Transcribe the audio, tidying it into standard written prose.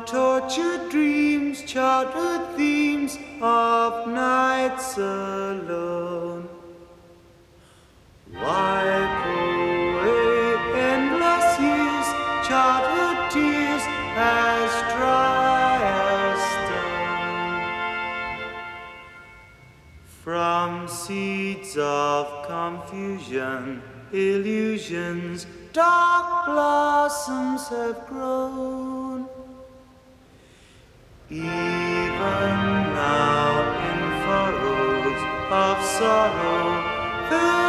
tortured dreams, chartered themes of nights alone. Wipe away endless years, chartered tears as dry as stone. From seeds of confusion, illusions, dark blossoms have grown. Even now in furrows of sorrow,